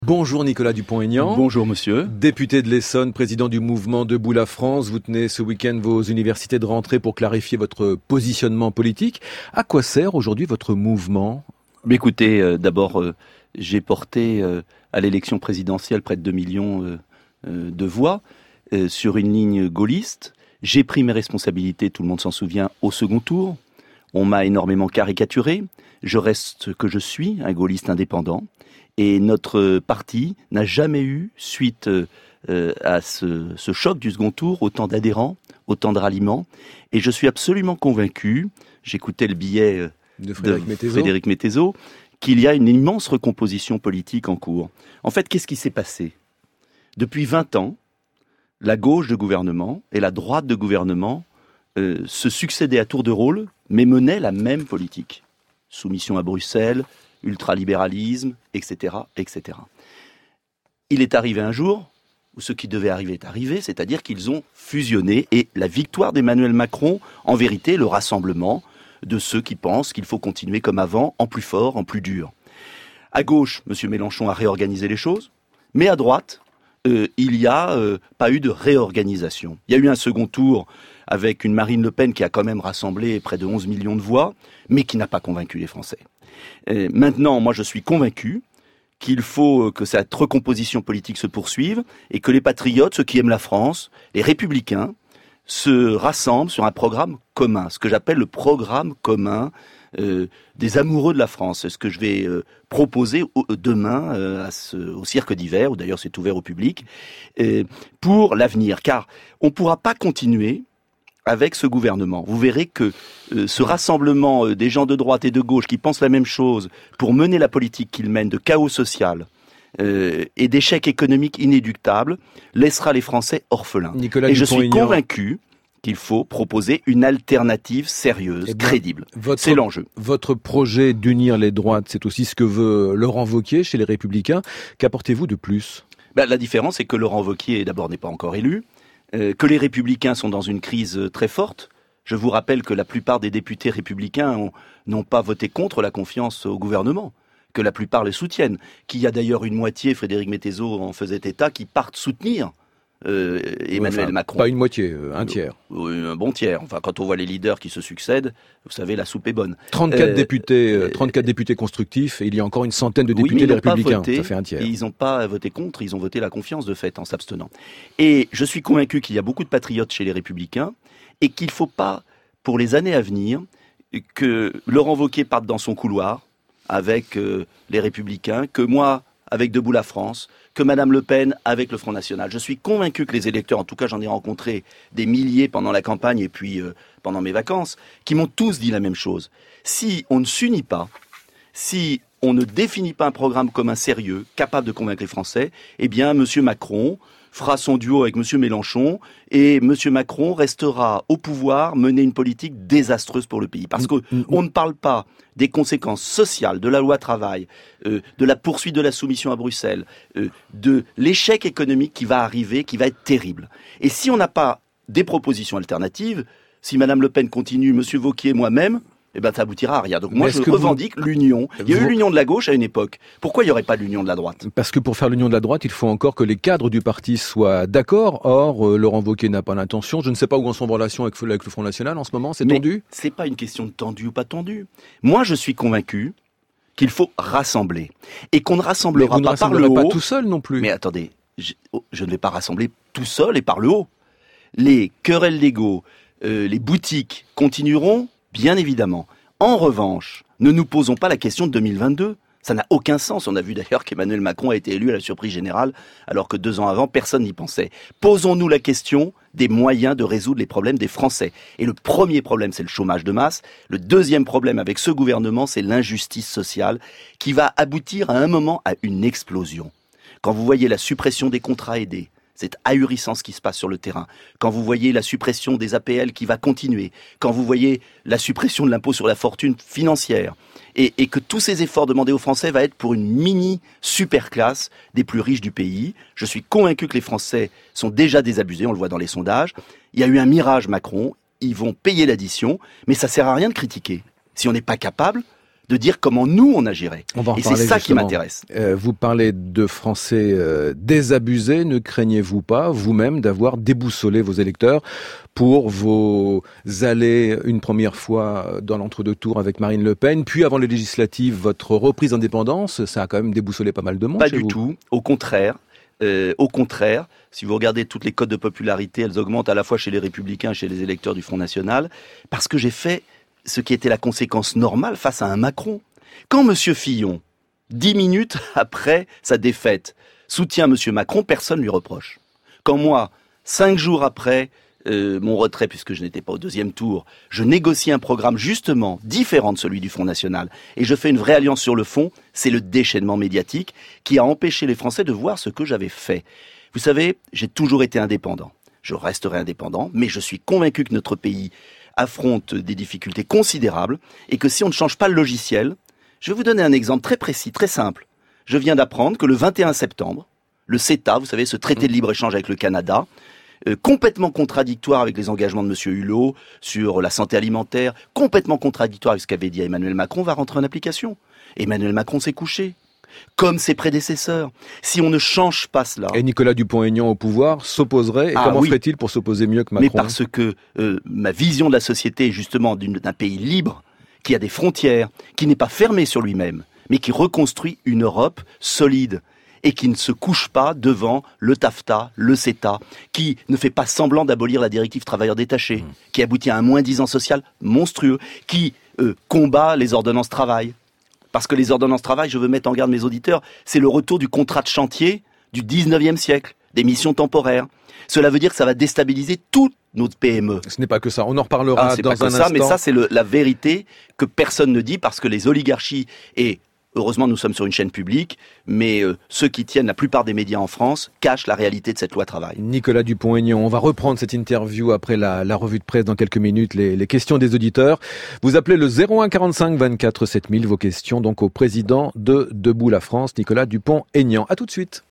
Bonjour Nicolas Dupont-Aignan. Bonjour monsieur. Député de l'Essonne, président du mouvement Debout la France, vous tenez ce week-end vos universités de rentrée pour clarifier votre positionnement politique. À quoi sert aujourd'hui votre mouvement ? Écoutez, d'abord, j'ai porté à l'élection présidentielle près de 2 millions de voix sur une ligne gaulliste. J'ai pris mes responsabilités, tout le monde s'en souvient, au second tour. On m'a énormément caricaturé. Je reste ce que je suis, un gaulliste indépendant. Et notre parti n'a jamais eu, suite à ce choc du second tour, autant d'adhérents, autant de ralliements. Et je suis absolument convaincu, j'écoutais le billet de Frédéric Mettezo, qu'il y a une immense recomposition politique en cours. En fait, qu'est-ce qui s'est passé ? Depuis 20 ans, la gauche de gouvernement et la droite de gouvernement se succédaient à tour de rôle, mais menaient la même politique. Soumission à Bruxelles, ultralibéralisme, etc., etc. Il est arrivé un jour où ce qui devait arriver est arrivé, c'est-à-dire qu'ils ont fusionné, et la victoire d'Emmanuel Macron, en vérité, le rassemblement de ceux qui pensent qu'il faut continuer comme avant, en plus fort, en plus dur. À gauche, M. Mélenchon a réorganisé les choses, mais à droite, il n'y a pas eu de réorganisation. Il y a eu un second tour avec une Marine Le Pen qui a quand même rassemblé près de 11 millions de voix, mais qui n'a pas convaincu les Français. Maintenant, moi je suis convaincu qu'il faut que cette recomposition politique se poursuive et que les patriotes, ceux qui aiment la France, les républicains, se rassemblent sur un programme commun, ce que j'appelle le programme commun des amoureux de la France. C'est ce que je vais proposer demain au Cirque d'hiver, où d'ailleurs c'est ouvert au public, pour l'avenir. Car on ne pourra pas continuer avec ce gouvernement. Vous verrez que ce rassemblement des gens de droite et de gauche qui pensent la même chose pour mener la politique qu'ils mènent de chaos social et d'échecs économiques inéluctables laissera les Français orphelins. Et je suis convaincu qu'il faut proposer une alternative sérieuse, crédible. C'est l'enjeu. Votre projet d'unir les droites, c'est aussi ce que veut Laurent Wauquiez chez les Républicains. Qu'apportez-vous de plus ? La différence, c'est que Laurent Wauquiez, d'abord, n'est pas encore élu, que les Républicains sont dans une crise très forte. Je vous rappelle que la plupart des députés républicains n'ont pas voté contre la confiance au gouvernement, que la plupart les soutiennent, qu'il y a d'ailleurs une moitié, Frédéric Mettezo en faisait état, qui partent soutenir Emmanuel Macron. Pas une moitié, un tiers. Un bon tiers. Enfin, quand on voit les leaders qui se succèdent, vous savez, la soupe est bonne. 34 députés constructifs, et il y a encore une centaine de députés les Républicains. Ça fait un tiers. Ils n'ont pas voté contre, ils ont voté la confiance de fait en s'abstenant. Et je suis convaincu qu'il y a beaucoup de patriotes chez les Républicains et qu'il ne faut pas, pour les années à venir, que Laurent Wauquiez parte dans son couloir avec les Républicains, que moi, avec Debout la France, que Madame Le Pen avec le Front National. Je suis convaincu que les électeurs, en tout cas j'en ai rencontré des milliers pendant la campagne et puis pendant mes vacances, qui m'ont tous dit la même chose. Si on ne s'unit pas, si on ne définit pas un programme commun sérieux, capable de convaincre les Français, eh bien M. Macron fera son duo avec M. Mélenchon et M. Macron restera au pouvoir, mener une politique désastreuse pour le pays. Parce qu'on ne parle pas des conséquences sociales de la loi travail, de la poursuite de la soumission à Bruxelles, de l'échec économique qui va arriver, qui va être terrible. Et si on n'a pas des propositions alternatives, si Mme Le Pen continue, M. Wauquiez et moi-même, ça aboutira à rien. Donc moi, je revendique l'union. Il y a eu l'union de la gauche à une époque. Pourquoi il n'y aurait pas l'union de la droite ? Parce que pour faire l'union de la droite, il faut encore que les cadres du parti soient d'accord. Or, Laurent Wauquiez n'a pas l'intention. Je ne sais pas où en sont vos relations avec le Front National en ce moment. C'est tendu ? C'est pas une question de tendu ou pas tendu. Moi, je suis convaincu qu'il faut rassembler. Et qu'on ne rassemblera pas par le haut. Pas tout seul non plus. Mais attendez, je ne vais pas rassembler tout seul et par le haut. Les querelles d'ego, les boutiques continueront. Bien évidemment. En revanche, ne nous posons pas la question de 2022. Ça n'a aucun sens. On a vu d'ailleurs qu'Emmanuel Macron a été élu à la surprise générale, alors que 2 ans avant, personne n'y pensait. Posons-nous la question des moyens de résoudre les problèmes des Français. Et le premier problème, c'est le chômage de masse. Le deuxième problème avec ce gouvernement, c'est l'injustice sociale, qui va aboutir à un moment à une explosion. Quand vous voyez la suppression des contrats aidés, c'est ahurissant ce qui se passe sur le terrain. Quand vous voyez la suppression des APL qui va continuer, quand vous voyez la suppression de l'impôt sur la fortune financière, et que tous ces efforts demandés aux Français va être pour une mini-superclasse des plus riches du pays. Je suis convaincu que les Français sont déjà désabusés, on le voit dans les sondages. Il y a eu un mirage Macron, ils vont payer l'addition, mais ça sert à rien de critiquer. Si on n'est pas capable de dire comment nous on agirait. Et c'est ça qui m'intéresse. Vous parlez de Français désabusés. Ne craignez-vous pas, vous-même, d'avoir déboussolé vos électeurs pour vos allées une première fois dans l'entre-deux tours avec Marine Le Pen, puis avant les législatives, votre reprise d'indépendance, ça a quand même déboussolé pas mal de monde Pas chez du vous. tout, au contraire. Si vous regardez toutes les cotes de popularité, elles augmentent à la fois chez les Républicains et chez les électeurs du Front National, parce que j'ai fait ce qui était la conséquence normale face à un Macron. Quand M. Fillon, 10 minutes après sa défaite, soutient M. Macron, personne ne lui reproche. Quand moi, 5 jours après mon retrait, puisque je n'étais pas au deuxième tour, je négocie un programme justement différent de celui du Front National, et je fais une vraie alliance sur le fond, c'est le déchaînement médiatique qui a empêché les Français de voir ce que j'avais fait. Vous savez, j'ai toujours été indépendant. Je resterai indépendant, mais je suis convaincu que notre pays affronte des difficultés considérables et que si on ne change pas le logiciel, je vais vous donner un exemple très précis, très simple. Je viens d'apprendre que le 21 septembre, le CETA, vous savez, ce traité de libre-échange avec le Canada, complètement contradictoire avec les engagements de M. Hulot sur la santé alimentaire, complètement contradictoire avec ce qu'avait dit Emmanuel Macron, va rentrer en application. Emmanuel Macron s'est couché, comme ses prédécesseurs. Si on ne change pas cela... Et Nicolas Dupont-Aignan au pouvoir s'opposerait. Et comment ferait-il pour s'opposer mieux que Macron ? Mais parce que ma vision de la société est justement d'un pays libre, qui a des frontières, qui n'est pas fermé sur lui-même, mais qui reconstruit une Europe solide et qui ne se couche pas devant le TAFTA, le CETA, qui ne fait pas semblant d'abolir la directive travailleurs détachés, qui aboutit à un moins-10 social monstrueux, qui combat les ordonnances travail. Parce que les ordonnances travail, je veux mettre en garde mes auditeurs, c'est le retour du contrat de chantier du 19e siècle, des missions temporaires. Cela veut dire que ça va déstabiliser toute notre PME. Ce n'est pas que ça, on en reparlera dans un instant. Mais ça, c'est la vérité que personne ne dit, parce que les oligarchies, et heureusement nous sommes sur une chaîne publique, mais ceux qui tiennent la plupart des médias en France cachent la réalité de cette loi travail. Nicolas Dupont-Aignan, on va reprendre cette interview après la revue de presse dans quelques minutes, les questions des auditeurs. Vous appelez le 01 45 24 7000, vos questions donc au président de Debout la France, Nicolas Dupont-Aignan. À tout de suite.